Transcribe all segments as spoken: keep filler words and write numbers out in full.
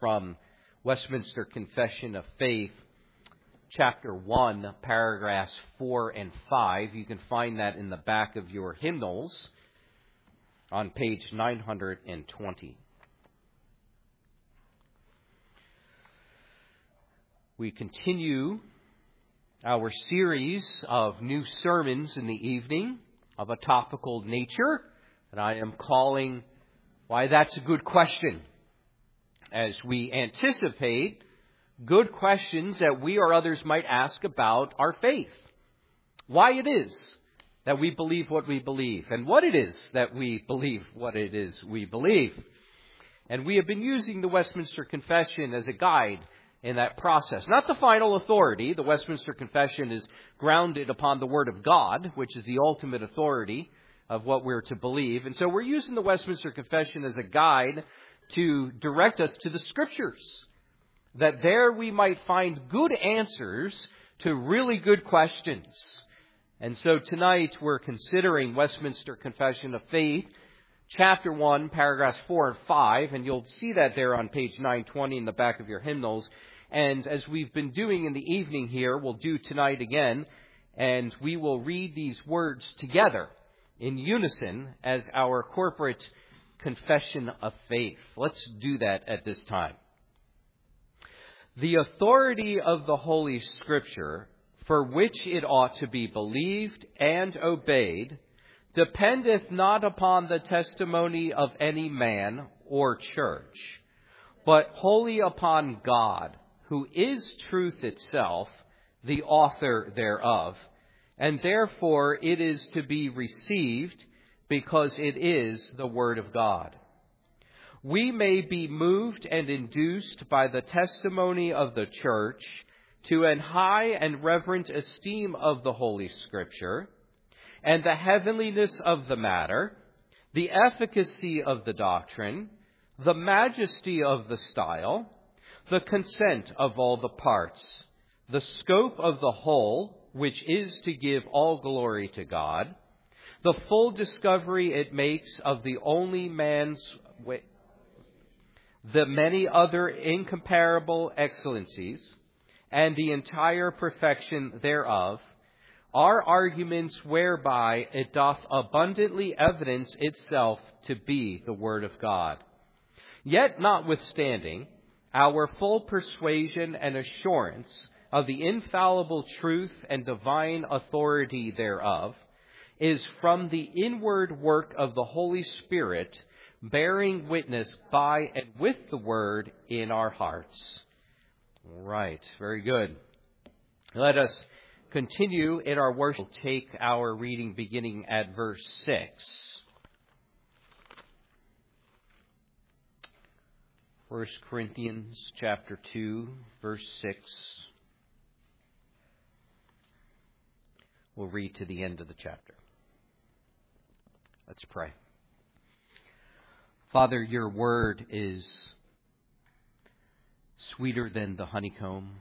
from Westminster Confession of Faith, chapter one, paragraphs four and five. You can find that in the back of your hymnals on page nine hundred twenty. We continue our series of new sermons in the evening of a topical nature that I am calling, Why That's a Good Question, as we anticipate good questions that we or others might ask about our faith. Why it is that we believe what we believe, and what it is that we believe what it is we believe. And we have been using the Westminster Confession as a guide in that process. Not the final authority. The Westminster Confession is grounded upon the Word of God, which is the ultimate authority of what we're to believe. And so we're using the Westminster Confession as a guide to direct us to the Scriptures, that there we might find good answers to really good questions. And so tonight we're considering Westminster Confession of Faith, chapter one, paragraphs four and five, and you'll see that there on page nine twenty in the back of your hymnals. And as we've been doing in the evening here, we'll do tonight again, and we will read these words together in unison as our corporate confession of faith. Let's do that at this time. The authority of the Holy Scripture, for which it ought to be believed and obeyed, dependeth not upon the testimony of any man or church, but wholly upon God, who is truth itself, the author thereof, and therefore it is to be received because it is the Word of God. We may be moved and induced by the testimony of the church to an high and reverent esteem of the Holy Scripture, and the heavenliness of the matter, the efficacy of the doctrine, the majesty of the style, the consent of all the parts, the scope of the whole, which is to give all glory to God, the full discovery it makes of the only man's way, the many other incomparable excellencies, and the entire perfection thereof, are arguments whereby it doth abundantly evidence itself to be the Word of God. Yet notwithstanding, our full persuasion and assurance of the infallible truth and divine authority thereof is from the inward work of the Holy Spirit, bearing witness by and with the Word in our hearts. All right, very good. Let us continue in our worship. We'll take our reading beginning at verse six. First Corinthians chapter two, verse six. We'll read to the end of the chapter. Let's pray. Father, your word is sweeter than the honeycomb.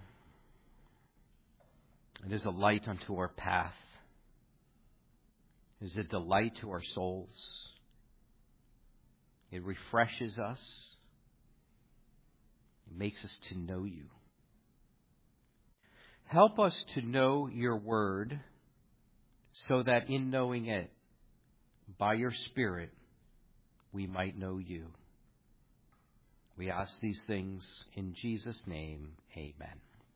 It is a light unto our path. It is a delight to our souls. It refreshes us. It makes us to know you. Help us to know your word so that in knowing it, by your Spirit, we might know you. We ask these things in Jesus' name. Amen.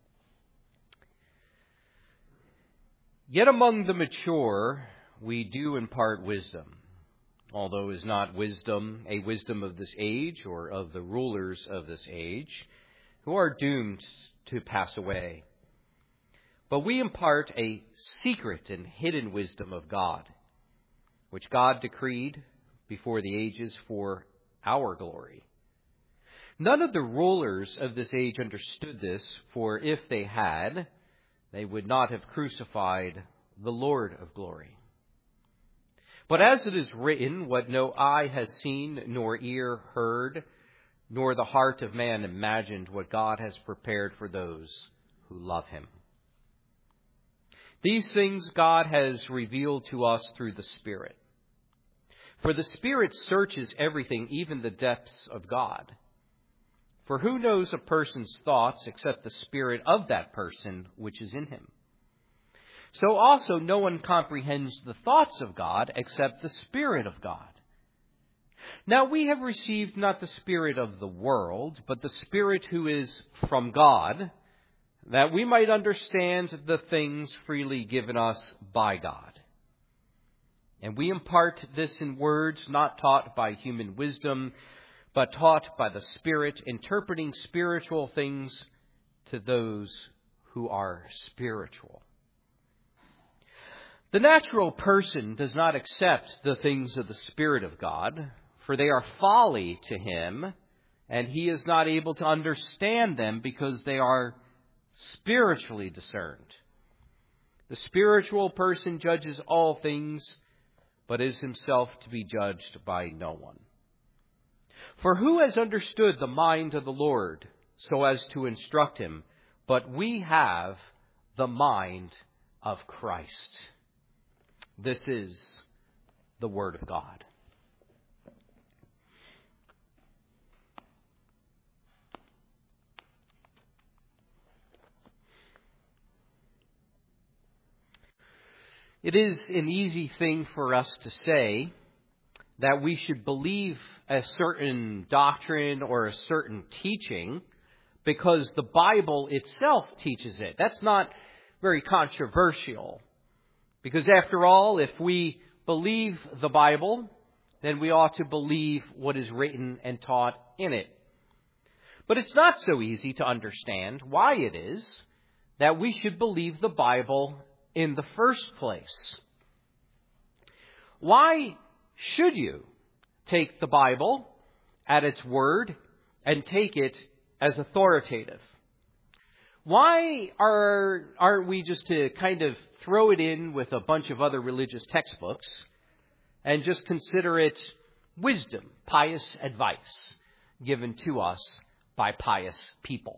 Yet among the mature, we do impart wisdom, although is not wisdom a wisdom of this age or of the rulers of this age, who are doomed to pass away. But we impart a secret and hidden wisdom of God, which God decreed before the ages for our glory. None of the rulers of this age understood this, for if they had, they would not have crucified the Lord of glory. But as it is written, what no eye has seen, nor ear heard, nor the heart of man imagined, what God has prepared for those who love him. These things God has revealed to us through the Spirit. For the Spirit searches everything, even the depths of God. For who knows a person's thoughts except the spirit of that person which is in him? So also no one comprehends the thoughts of God except the Spirit of God. Now we have received not the spirit of the world, but the Spirit who is from God, that we might understand the things freely given us by God. And we impart this in words not taught by human wisdom, but taught by the Spirit, interpreting spiritual things to those who are spiritual. The natural person does not accept the things of the Spirit of God, for they are folly to him, and he is not able to understand them because they are spiritually discerned. The spiritual person judges all things, but is himself to be judged by no one. For who has understood the mind of the Lord so as to instruct him? But we have the mind of Christ. This is the Word of God. It is an easy thing for us to say that we should believe a certain doctrine or a certain teaching because the Bible itself teaches it. That's not very controversial. Because after all, if we believe the Bible, then we ought to believe what is written and taught in it. But it's not so easy to understand why it is that we should believe the Bible in the first place. Why should you take the Bible at its word and take it as authoritative? Why are, aren't we just to kind of throw it in with a bunch of other religious textbooks and just consider it wisdom, pious advice given to us by pious people?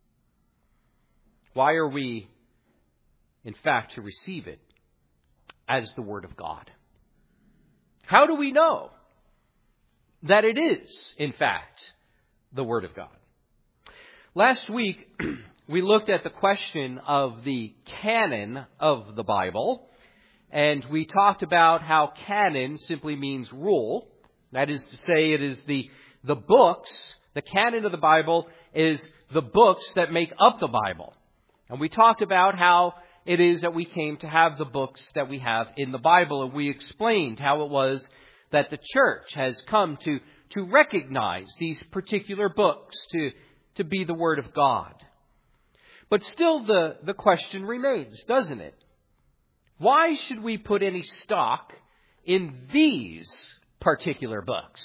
Why are we, in fact, to receive it as the Word of God? How do we know that it is, in fact, the Word of God? Last week, we looked at the question of the canon of the Bible, and we talked about how canon simply means rule. That is to say, it is the, the books, the canon of the Bible is the books that make up the Bible. And we talked about how it is that we came to have the books that we have in the Bible, and we explained how it was that the church has come to, to recognize these particular books to, to be the Word of God. But still the, the question remains, doesn't it? Why should we put any stock in these particular books?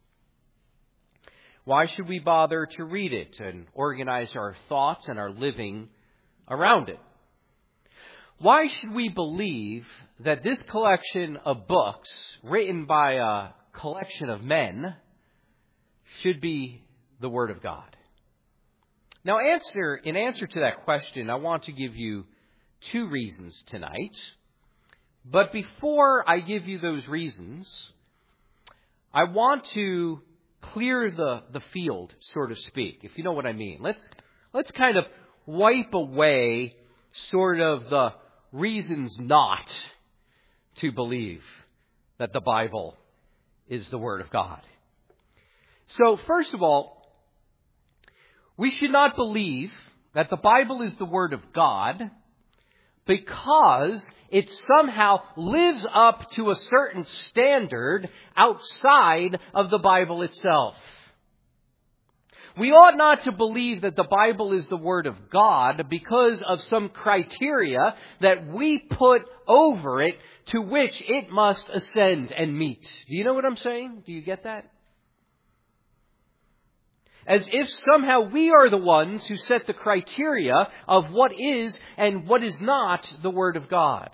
Why should we bother to read it and organize our thoughts and our living around it? Why should we believe that this collection of books written by a collection of men should be the Word of God? Now, answer in answer to that question, I want to give you two reasons tonight. But before I give you those reasons, I want to clear the, the field, so to speak, if you know what I mean. Let's let's kind of wipe away sort of the reasons not to believe that the Bible is the Word of God. So, first of all, we should not believe that the Bible is the Word of God because it somehow lives up to a certain standard outside of the Bible itself. We ought not to believe that the Bible is the Word of God because of some criteria that we put over it to which it must ascend and meet. Do you know what I'm saying? Do you get that? As if somehow we are the ones who set the criteria of what is and what is not the Word of God.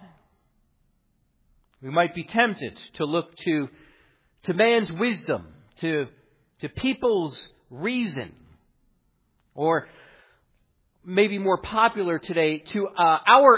We might be tempted to look to, to man's wisdom, to, to people's reason, or maybe more popular today, to uh, our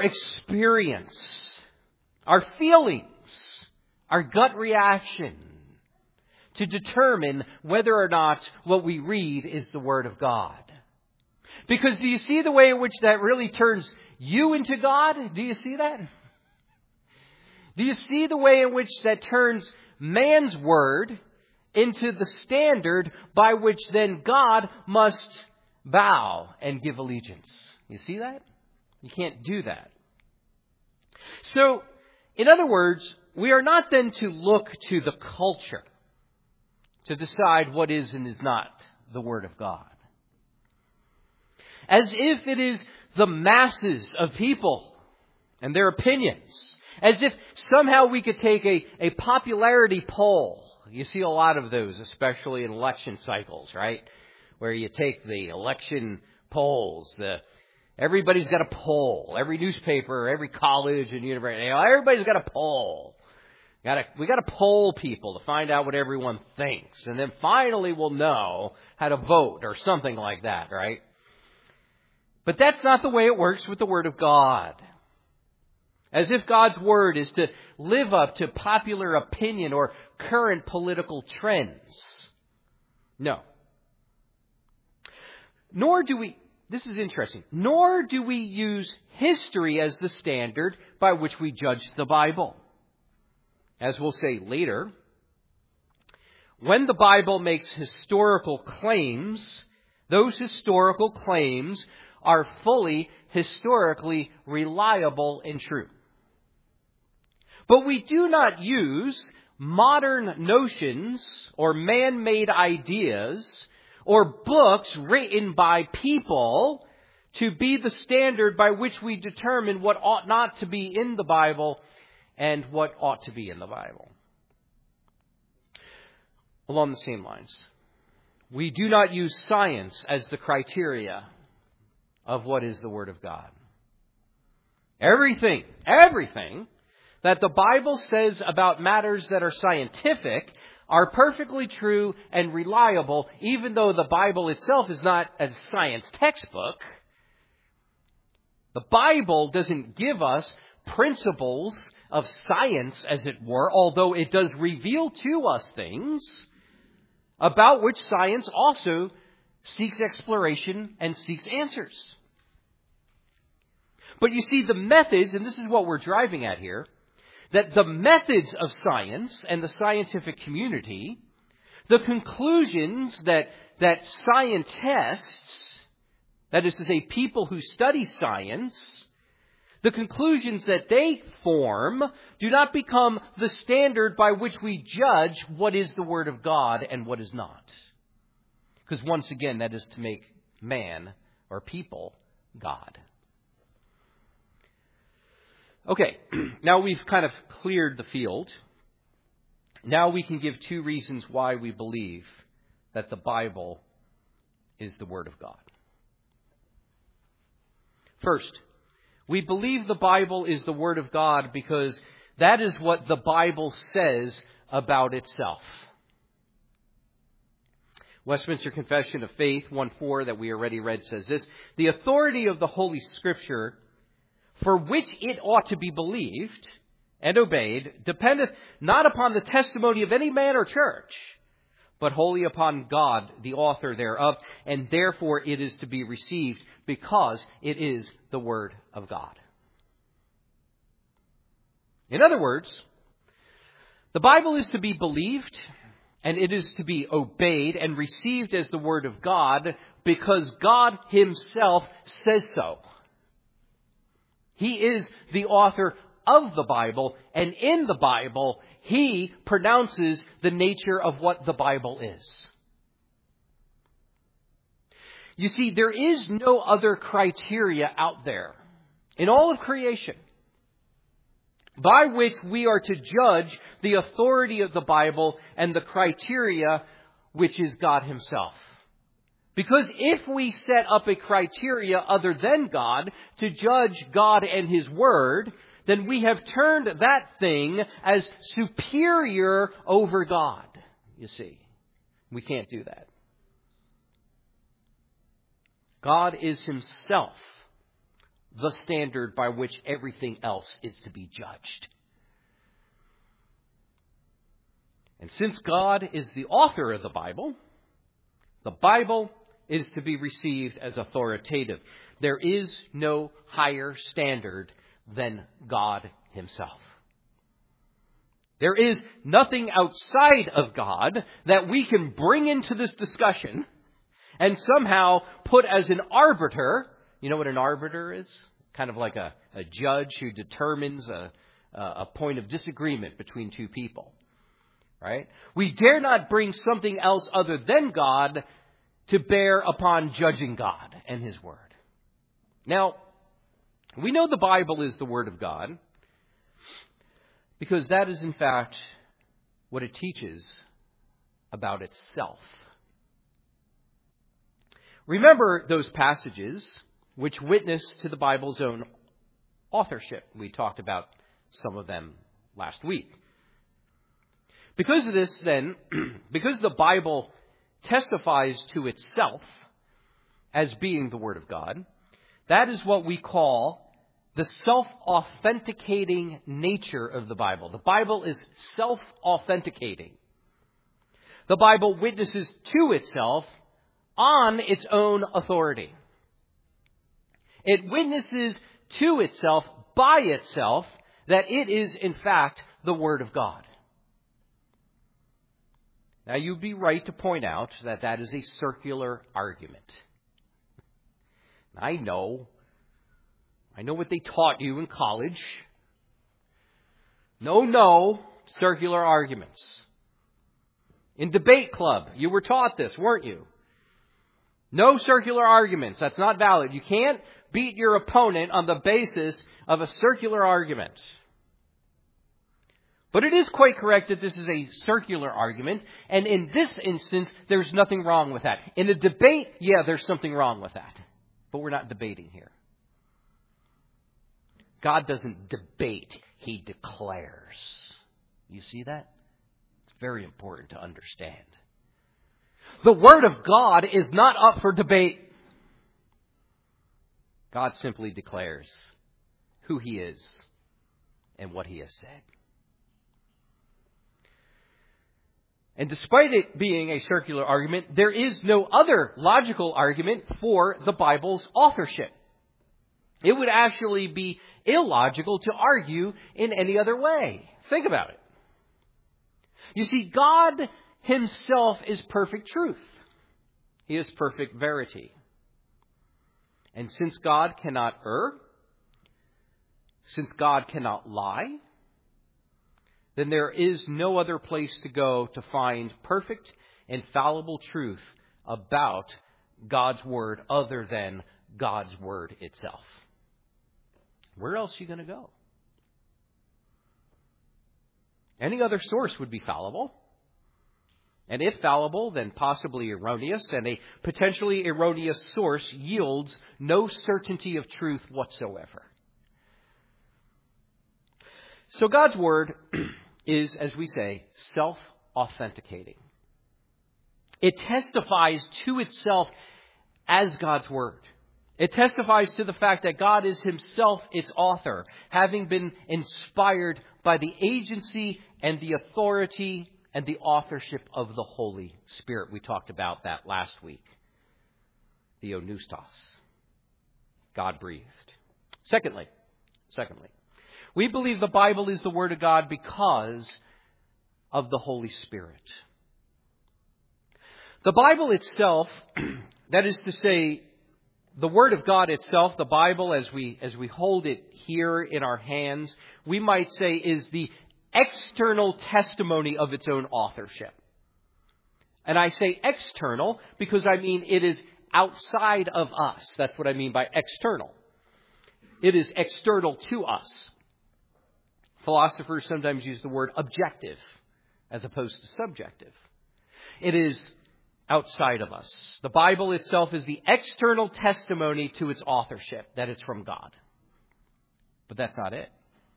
experience, our feelings, our gut reaction, to determine whether or not what we read is the Word of God. Because do you see the way in which that really turns you into God? Do you see that? Do you see the way in which that turns man's word into the standard by which then God must bow and give allegiance? You see that? You can't do that. So, in other words, we are not then to look to the culture to decide what is and is not the Word of God. As if it is the masses of people and their opinions. As if somehow we could take a, a popularity poll. You see a lot of those, especially in election cycles, right? Where you take the election polls. The, everybody's got a poll. Every newspaper, every college and university, you know, everybody's got a poll. Gotta, we got to poll people to find out what everyone thinks. And then finally we'll know how to vote or something like that, right? But that's not the way it works with the Word of God. As if God's Word is to live up to popular opinion or current political trends. No. Nor do we, this is interesting, nor do we use history as the standard by which we judge the Bible. As we'll say later, when the Bible makes historical claims, those historical claims are fully historically reliable and true. But we do not use modern notions or man-made ideas or books written by people to be the standard by which we determine what ought not to be in the Bible and what ought to be in the Bible. Along the same lines, we do not use science as the criteria of what is the Word of God. Everything, everything that the Bible says about matters that are scientific are perfectly true and reliable, even though the Bible itself is not a science textbook. The Bible doesn't give us principles of science, as it were, although it does reveal to us things about which science also seeks exploration and seeks answers. But you see, the methods, and this is what we're driving at here, that the methods of science and the scientific community, the conclusions that, that scientists, that is to say, people who study science, the conclusions that they form do not become the standard by which we judge what is the Word of God and what is not. Because once again, that is to make man or people God. Okay, now we've kind of cleared the field. Now we can give two reasons why we believe that the Bible is the Word of God. First, we believe the Bible is the Word of God because that is what the Bible says about itself. Westminster Confession of Faith one four that we already read says this: the authority of the Holy Scripture, for which it ought to be believed and obeyed, dependeth not upon the testimony of any man or church, but wholly upon God, the author thereof, and therefore it is to be received because it is the Word of God. In other words, the Bible is to be believed and it is to be obeyed and received as the Word of God because God Himself says so. He is the author of the Bible, and in the Bible, He pronounces the nature of what the Bible is. You see, there is no other criteria out there in all of creation by which we are to judge the authority of the Bible and the criteria which is God Himself. Because if we set up a criteria other than God to judge God and His Word, then we have turned that thing as superior over God. You see, we can't do that. God is Himself the standard by which everything else is to be judged. And since God is the author of the Bible, the Bible is to be received as authoritative. There is no higher standard than God himself. There is nothing outside of God that we can bring into this discussion and somehow put as an arbiter. You know what an arbiter is? Kind of like a, a judge who determines a, a point of disagreement between two people. Right? We dare not bring something else other than God to bear upon judging God and his word. Now, we know the Bible is the word of God because that is in fact what it teaches about itself. Remember those passages which witness to the Bible's own authorship. We talked about some of them last week. Because of this, then, because the Bible testifies to itself as being the Word of God, that is what we call the self-authenticating nature of the Bible. The Bible is self-authenticating. The Bible witnesses to itself on its own authority. It witnesses to itself by itself that it is, in fact, the Word of God. Now, you'd be right to point out that that is a circular argument. I know. I know what they taught you in college. No, no, circular arguments. In debate club, you were taught this, weren't you? No circular arguments. That's not valid. You can't beat your opponent on the basis of a circular argument. But it is quite correct that this is a circular argument. And in this instance, there's nothing wrong with that. In a debate, yeah, there's something wrong with that. But we're not debating here. God doesn't debate. He declares. You see that? It's very important to understand. The Word of God is not up for debate. God simply declares who He is and what He has said. And despite it being a circular argument, there is no other logical argument for the Bible's authorship. It would actually be illogical to argue in any other way. Think about it. You see, God Himself is perfect truth. He is perfect verity. And since God cannot err, since God cannot lie, then there is no other place to go to find perfect, infallible truth about God's Word other than God's Word itself. Where else are you going to go? Any other source would be fallible. And if fallible, then possibly erroneous. And a potentially erroneous source yields no certainty of truth whatsoever. So God's Word is, as we say, self-authenticating. It testifies to itself as God's Word. It testifies to the fact that God is Himself its author, having been inspired by the agency and the authority and the authorship of the Holy Spirit. We talked about that last week. Theopneustos. God breathed. Secondly, secondly, we believe the Bible is the Word of God because of the Holy Spirit. The Bible itself, that is to say, the Word of God itself, the Bible as we as we hold it here in our hands, we might say is the external testimony of its own authorship. And I say external because I mean it is outside of us. That's what I mean by external. It is external to us. Philosophers sometimes use the word objective as opposed to subjective. It is outside of us. The Bible itself is the external testimony to its authorship, that it's from God. But that's not it.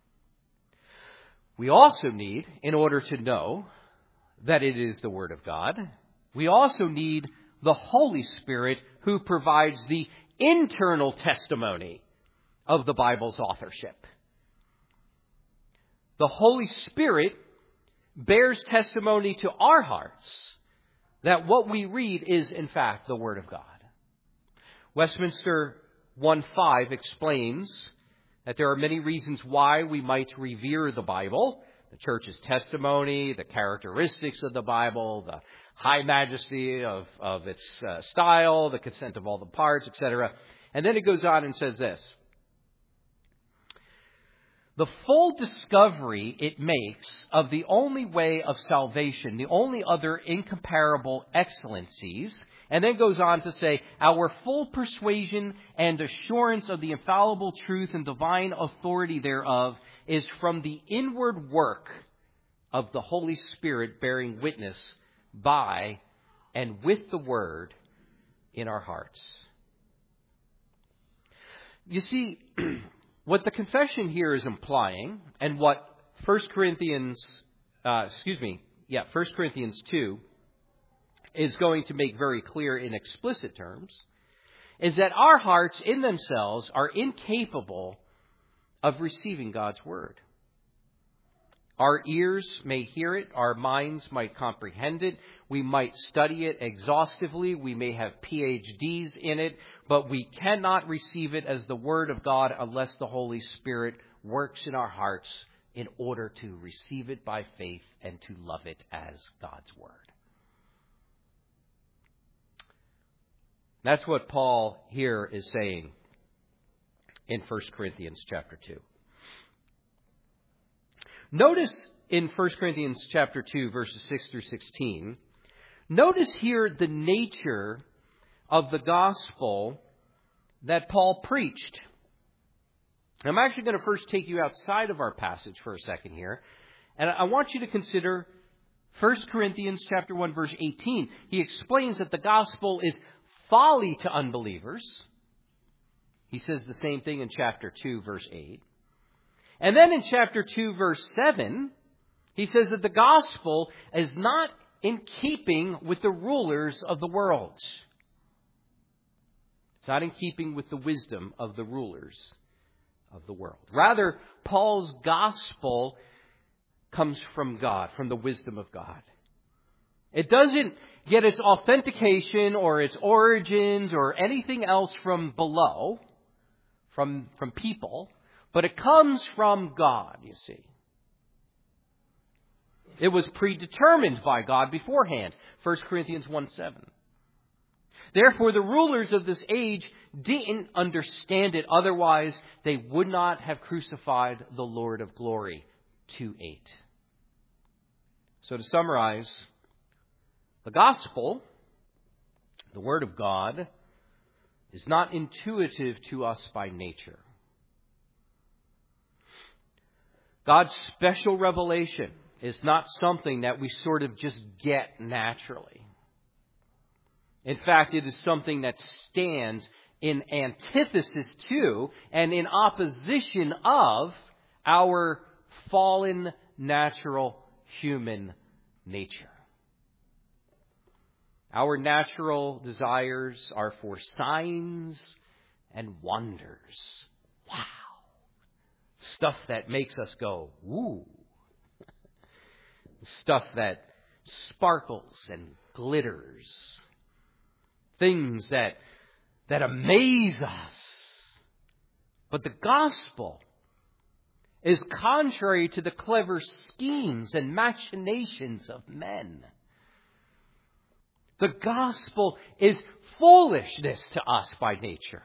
We also need, in order to know that it is the Word of God, we also need the Holy Spirit who provides the internal testimony of the Bible's authorship. The Holy Spirit bears testimony to our hearts that what we read is, in fact, the Word of God. Westminster one five explains that there are many reasons why we might revere the Bible. The church's testimony, the characteristics of the Bible, the high majesty of, of its uh, style, the consent of all the parts, et cetera. And then it goes on and says this. The full discovery it makes of the only way of salvation, the only other incomparable excellencies, and then goes on to say, our full persuasion and assurance of the infallible truth and divine authority thereof is from the inward work of the Holy Spirit bearing witness by and with the Word in our hearts. You see, what the confession here is implying, and what First Corinthians, uh, excuse me, yeah, First Corinthians two is going to make very clear in explicit terms, is that our hearts in themselves are incapable of receiving God's Word. Our ears may hear it, our minds might comprehend it, we might study it exhaustively, we may have P H Ds in it, but we cannot receive it as the Word of God unless the Holy Spirit works in our hearts in order to receive it by faith and to love it as God's Word. That's what Paul here is saying in First Corinthians chapter two. Notice in First Corinthians chapter two, verses six through sixteen, notice here the nature of the gospel that Paul preached. I'm actually going to first take you outside of our passage for a second here, and I want you to consider First Corinthians chapter one, verse eighteen. He explains that the gospel is folly to unbelievers. He says the same thing in chapter two, verse eight. And then in chapter two, verse seven, he says that the gospel is not in keeping with the rulers of the world. It's not in keeping with the wisdom of the rulers of the world. Rather, Paul's gospel comes from God, from the wisdom of God. It doesn't get its authentication or its origins or anything else from below, from, from people, but it comes from God, you see. It was predetermined by God beforehand, First Corinthians one seven. Therefore, the rulers of this age didn't understand it. Otherwise, they would not have crucified the Lord of glory. two eight. So to summarize, the gospel, the Word of God, is not intuitive to us by nature. God's special revelation is not something that we sort of just get naturally. In fact, it is something that stands in antithesis to and in opposition of our fallen natural human nature. Our natural desires are for signs and wonders. Wow. Stuff that makes us go, woo. Stuff that sparkles and glitters. Things that, that amaze us. But the gospel is contrary to the clever schemes and machinations of men. The gospel is foolishness to us by nature.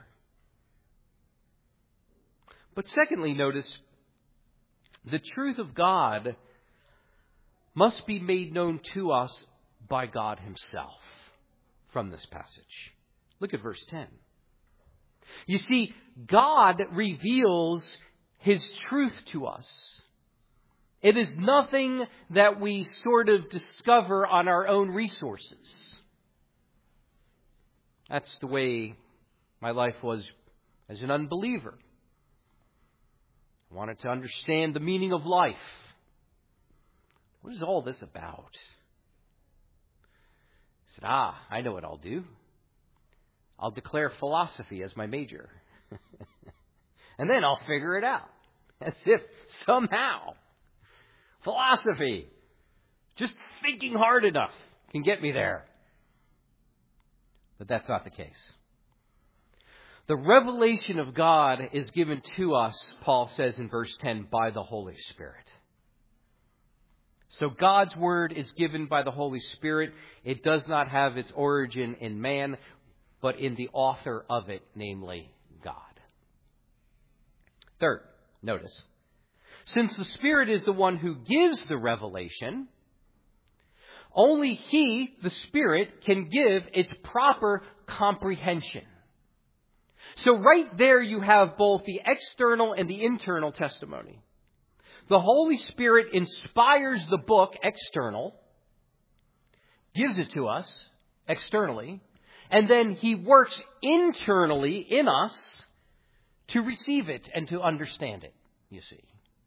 But secondly, notice, the truth of God must be made known to us by God Himself from this passage. Look at verse ten. You see, God reveals His truth to us. It is nothing that we sort of discover on our own resources. That's the way my life was as an unbeliever. I wanted to understand the meaning of life. What is all this about? I said, ah, I know what I'll do. I'll declare philosophy as my major. And then I'll figure it out. As if somehow philosophy Just thinking hard enough can get me there. But that's not the case. The revelation of God is given to us, Paul says in verse ten, by the Holy Spirit. So God's Word is given by the Holy Spirit. It does not have its origin in man, but in the author of it, namely God. Third, notice, since the Spirit is the one who gives the revelation, only He, the Spirit, can give its proper comprehension. So right there you have both the external and the internal testimony. The Holy Spirit inspires the book external, gives it to us externally, and then He works internally in us to receive it and to understand it, you see.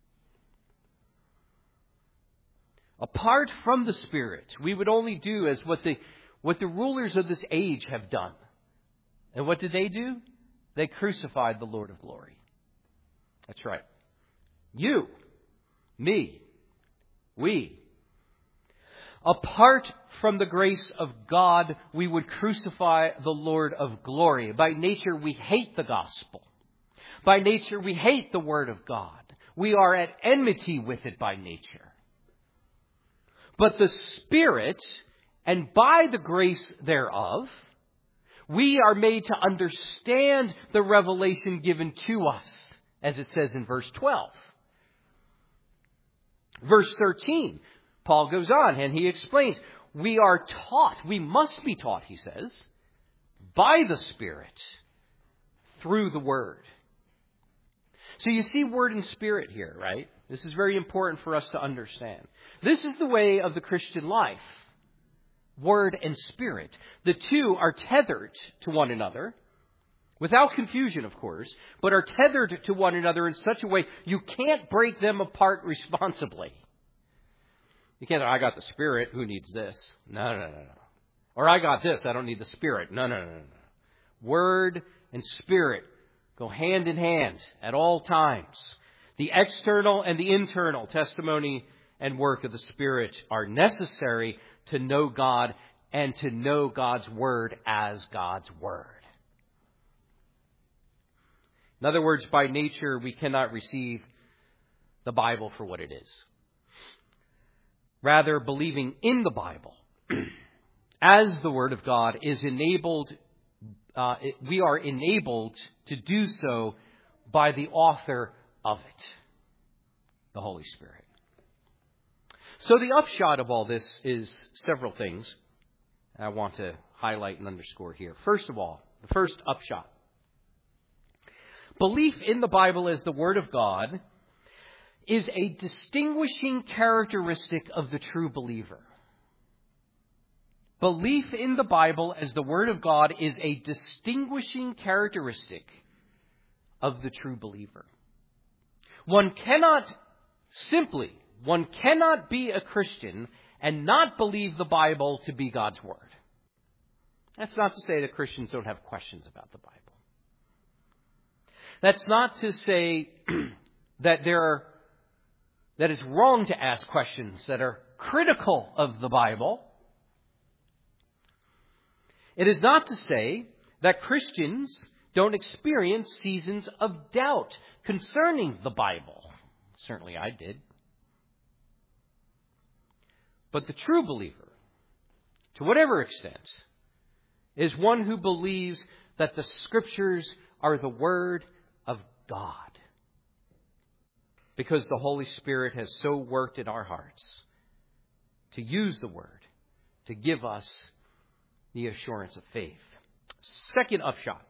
Apart from the Spirit, we would only do as what the, what the rulers of this age have done. And what did they do? They crucified the Lord of glory. That's right. You, me, we. Apart from the grace of God, we would crucify the Lord of glory. By nature, we hate the gospel. By nature, we hate the Word of God. We are at enmity with it by nature. But the Spirit, and by the grace thereof, we are made to understand the revelation given to us, as it says in verse twelve. Verse thirteen, Paul goes on and he explains, we are taught, we must be taught, he says, by the Spirit, through the Word. So you see Word and Spirit here, right? This is very important for us to understand. This is the way of the Christian life. Word and Spirit. The two are tethered to one another, without confusion, of course, but are tethered to one another in such a way you can't break them apart responsibly. You can't say, I got the Spirit, who needs this? No, no, no, no. Or I got this, I don't need the Spirit. No, no, no, no. Word and Spirit go hand in hand at all times. The external and the internal testimony and work of the Spirit are necessary to know God and to know God's Word as God's Word. In other words, by nature, we cannot receive the Bible for what it is. Rather, believing in the Bible as the Word of God is enabled, uh, it, we are enabled to do so by the author of it, the Holy Spirit. So the upshot of all this is several things I want to highlight and underscore here. First of all, the first upshot. Belief in the Bible as the Word of God is a distinguishing characteristic of the true believer. Belief in the Bible as the Word of God is a distinguishing characteristic of the true believer. One cannot simply, one cannot be a Christian and not believe the Bible to be God's Word. That's not to say that Christians don't have questions about the Bible. That's not to say that there are, that it's wrong to ask questions that are critical of the Bible. It is not to say that Christians don't experience seasons of doubt concerning the Bible. Certainly I did. But the true believer, to whatever extent, is one who believes that the Scriptures are the Word of God. Because the Holy Spirit has so worked in our hearts to use the Word to give us the assurance of faith. Second upshot.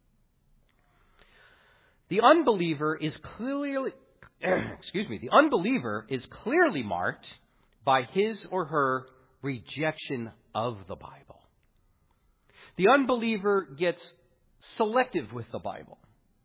The unbeliever is clearly, excuse me, the unbeliever is clearly marked by his or her rejection of the Bible. The unbeliever gets selective with the Bible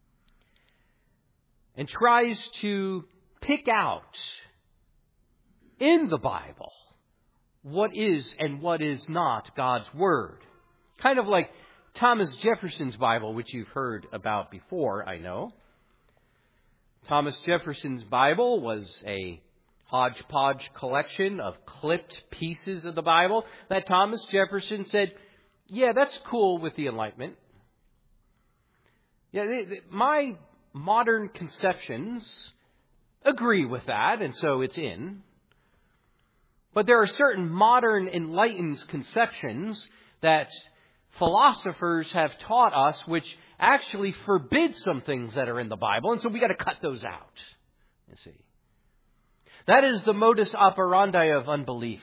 and tries to pick out in the Bible what is and what is not God's Word. Kind of like Thomas Jefferson's Bible, which you've heard about before, I know. Thomas Jefferson's Bible was a hodgepodge collection of clipped pieces of the Bible that Thomas Jefferson said, yeah, that's cool with the Enlightenment. Yeah, they, they, my modern conceptions agree with that, and so it's in. But there are certain modern enlightened conceptions that philosophers have taught us which actually forbid some things that are in the Bible, and so we got to cut those out. You see. That is the modus operandi of unbelief.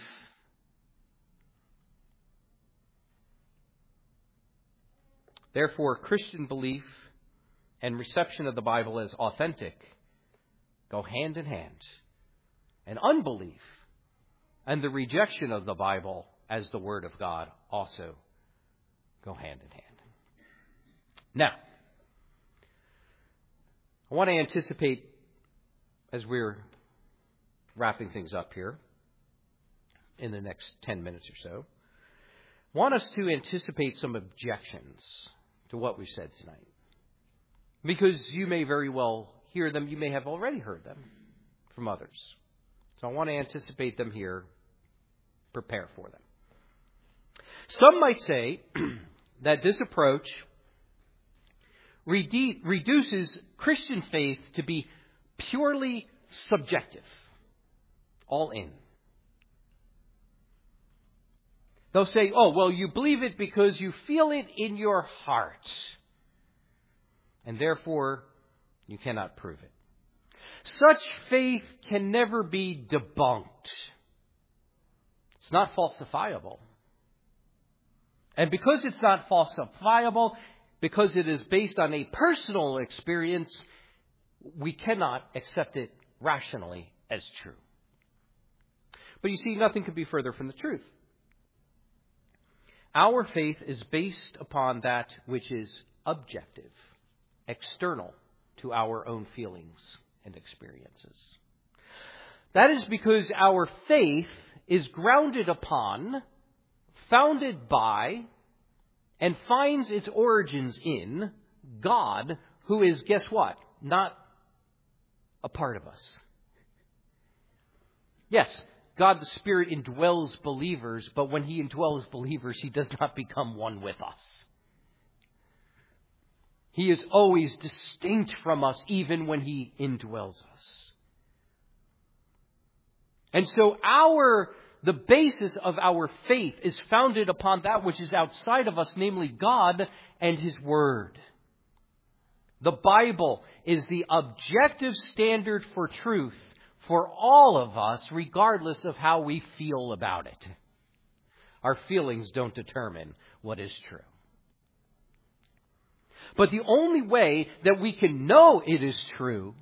Therefore, Christian belief and reception of the Bible as authentic go hand in hand. And unbelief and the rejection of the Bible as the Word of God also go hand in hand. Now, I want to anticipate, as we're wrapping things up here in the next ten minutes or so, I want us to anticipate some objections to what we've said tonight. Because you may very well hear them, you may have already heard them from others. So I want to anticipate them here, prepare for them. Some might say that this approach redu- reduces Christian faith to be purely subjective, all in. They'll say, oh, well, you believe it because you feel it in your heart, and therefore you cannot prove it. Such faith can never be debunked. It's not falsifiable. And because it's not falsifiable, because it is based on a personal experience, we cannot accept it rationally as true. But you see, nothing could be further from the truth. Our faith is based upon that which is objective, external to our own feelings and experiences. That is because our faith is grounded upon, founded by, and finds its origins in God, who is, guess what? Not a part of us. Yes, God the Spirit indwells believers, but when He indwells believers, He does not become one with us. He is always distinct from us, even when He indwells us. And so our, the basis of our faith is founded upon that which is outside of us, namely God and His Word. The Bible is the objective standard for truth for all of us, regardless of how we feel about it. Our feelings don't determine what is true. But the only way that we can know it is true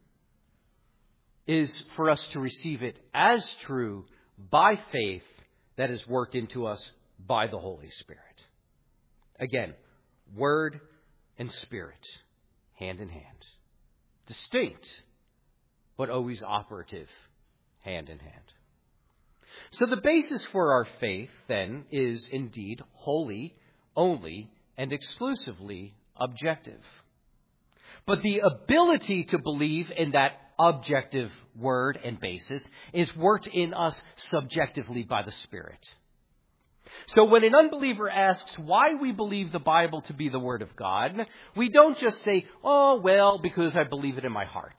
is for us to receive it as true by faith that is worked into us by the Holy Spirit. Again, Word and Spirit, hand in hand. Distinct, but always operative, hand in hand. So the basis for our faith, then, is indeed wholly, only, and exclusively objective. But the ability to believe in that objective word and basis is worked in us subjectively by the Spirit. So when an unbeliever asks why we believe the Bible to be the Word of God, we don't just say, oh, well, because I believe it in my heart.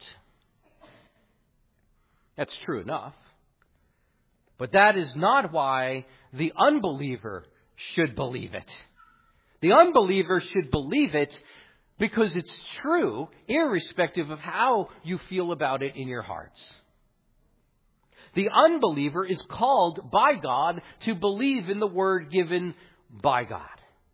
That's true enough. But that is not why the unbeliever should believe it. The unbeliever should believe it because it's true, irrespective of how you feel about it in your hearts. The unbeliever is called by God to believe in the word given by God.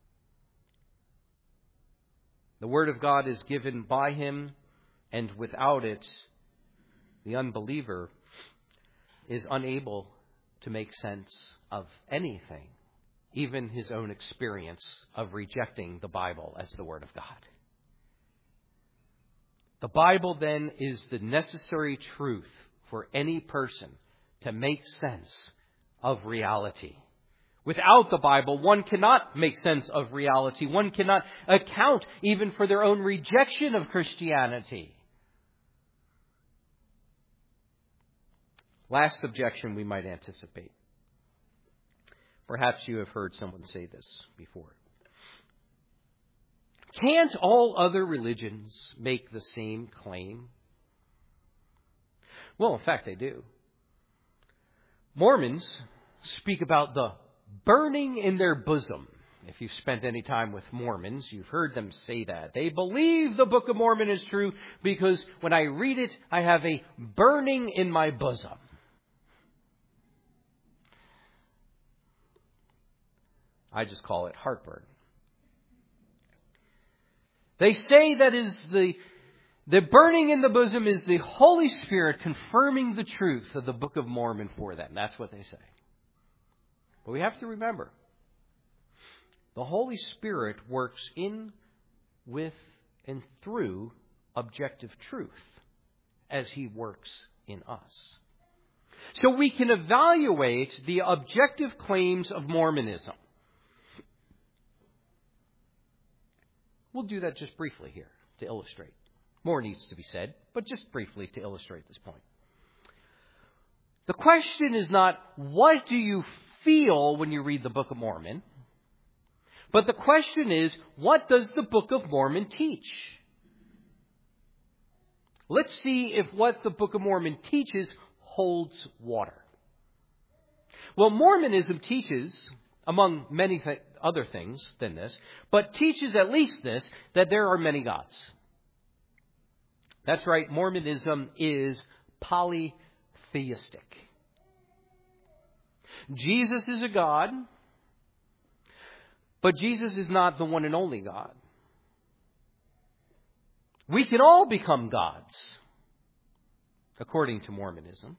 The word of God is given by Him, and without it, the unbeliever is unable to make sense of anything, even his own experience of rejecting the Bible as the Word of God. The Bible, then, is the necessary truth for any person to make sense of reality. Without the Bible, one cannot make sense of reality. One cannot account even for their own rejection of Christianity. Last objection we might anticipate. Perhaps you have heard someone say this before. Can't all other religions make the same claim? Well, in fact, they do. Mormons speak about the burning in their bosom. If you've spent any time with Mormons, you've heard them say that. They believe the Book of Mormon is true because when I read it, I have a burning in my bosom. I just call it heartburn. They say that is the, the burning in the bosom is the Holy Spirit confirming the truth of the Book of Mormon for them. That's what they say. But we have to remember, the Holy Spirit works in, with, and through objective truth as He works in us. So we can evaluate the objective claims of Mormonism. We'll do that just briefly here to illustrate. More needs to be said, but just briefly to illustrate this point. The question is not, what do you feel when you read the Book of Mormon? But the question is, what does the Book of Mormon teach? Let's see if what the Book of Mormon teaches holds water. Well, Mormonism teaches, among many th- other things than this, but teaches at least this, that there are many gods. That's right, Mormonism is polytheistic. Jesus is a God, but Jesus is not the one and only God. We can all become gods, according to Mormonism.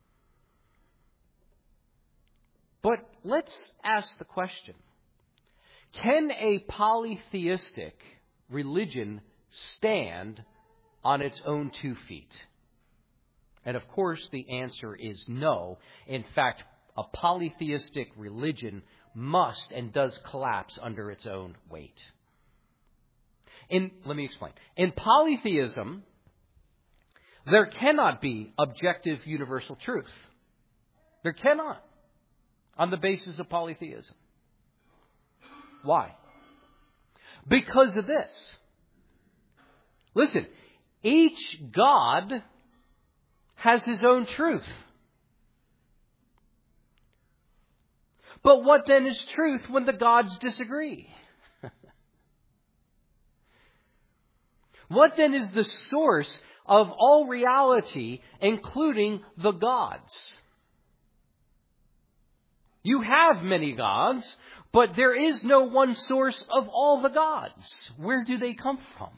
But let's ask the question, can a polytheistic religion stand on its own two feet? And of course, the answer is no. In fact, a polytheistic religion must and does collapse under its own weight. In, let me explain. In polytheism, there cannot be objective universal truth. There cannot, on the basis of polytheism. Why? Because of this. Listen, each God has his own truth. But what then is truth when the gods disagree? What then is the source of all reality, including the gods? You have many gods, but there is no one source of all the gods. Where do they come from?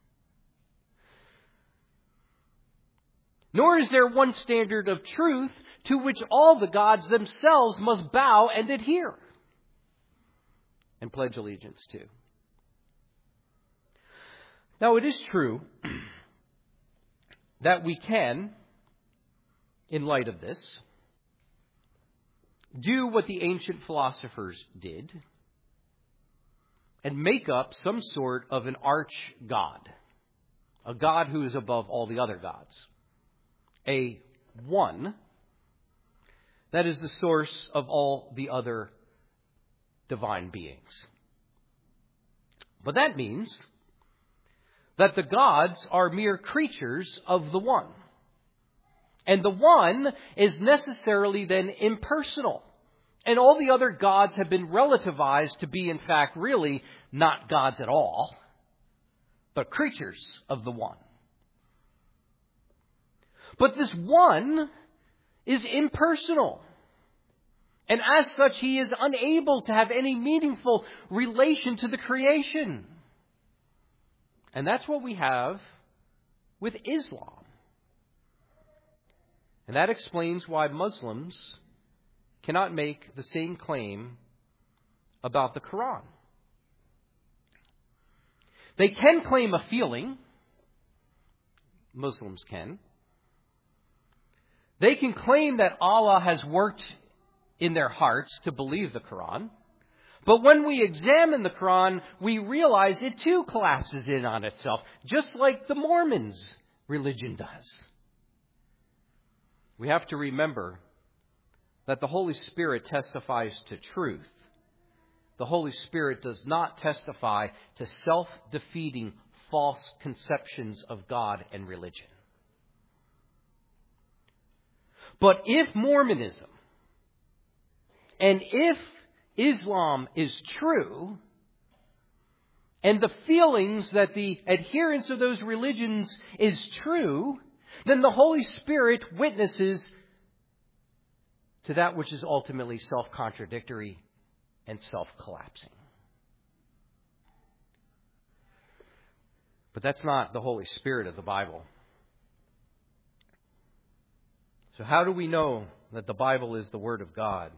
Nor is there one standard of truth to which all the gods themselves must bow and adhere and pledge allegiance to. Now, it is true that we can, in light of this, do what the ancient philosophers did and make up some sort of an arch-god, a god who is above all the other gods, a one that is the source of all the other divine beings. But that means that the gods are mere creatures of the one. And the one is necessarily then impersonal. And all the other gods have been relativized to be, in fact, really not gods at all, but creatures of the one. But this one is impersonal. And as such, he is unable to have any meaningful relation to the creation. And that's what we have with Islam. And that explains why Muslims cannot make the same claim about the Quran. They can claim a feeling. Muslims can. They can claim that Allah has worked in their hearts to believe the Quran. But when we examine the Quran, we realize it too collapses in on itself, just like the Mormons' religion does. we have to remember that the Holy Spirit testifies to truth. The Holy Spirit does not testify to self-defeating false conceptions of God and religion. But if Mormonism and if Islam is true, and the feelings that the adherence of those religions is true, then the Holy Spirit witnesses to that which is ultimately self-contradictory and self-collapsing. But that's not the Holy Spirit of the Bible. So how do we know that the Bible is the Word of God?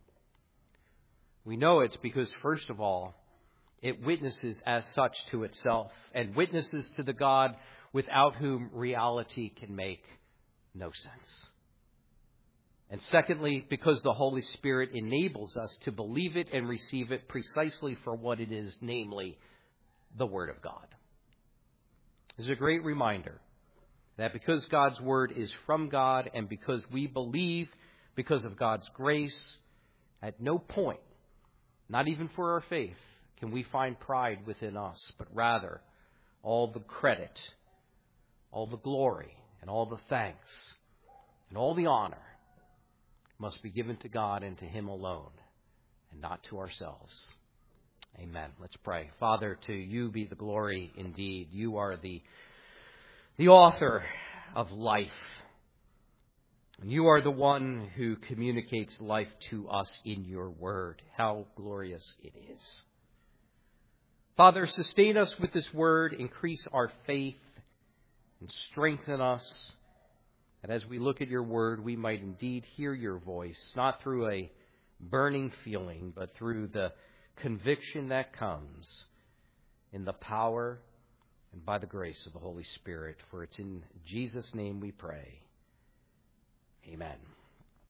We know it because, first of all, it witnesses as such to itself and witnesses to the God without whom reality can make no sense. And secondly, because the Holy Spirit enables us to believe it and receive it precisely for what it is, namely the Word of God. This is a great reminder that because God's Word is from God and because we believe because of God's grace, at no point, not even for our faith, can we find pride within us, but rather all the credit, all the glory, and all the thanks, and all the honor must be given to God and to Him alone, and not to ourselves. Amen. Let's pray. Father, to you be the glory indeed. You are the, the author of life. And you are the one who communicates life to us in your word. How glorious it is. Father, sustain us with this word, increase our faith, and strengthen us. And as we look at your word, we might indeed hear your voice, not through a burning feeling, but through the conviction that comes in the power and by the grace of the Holy Spirit. For it's in Jesus' name we pray. Amen.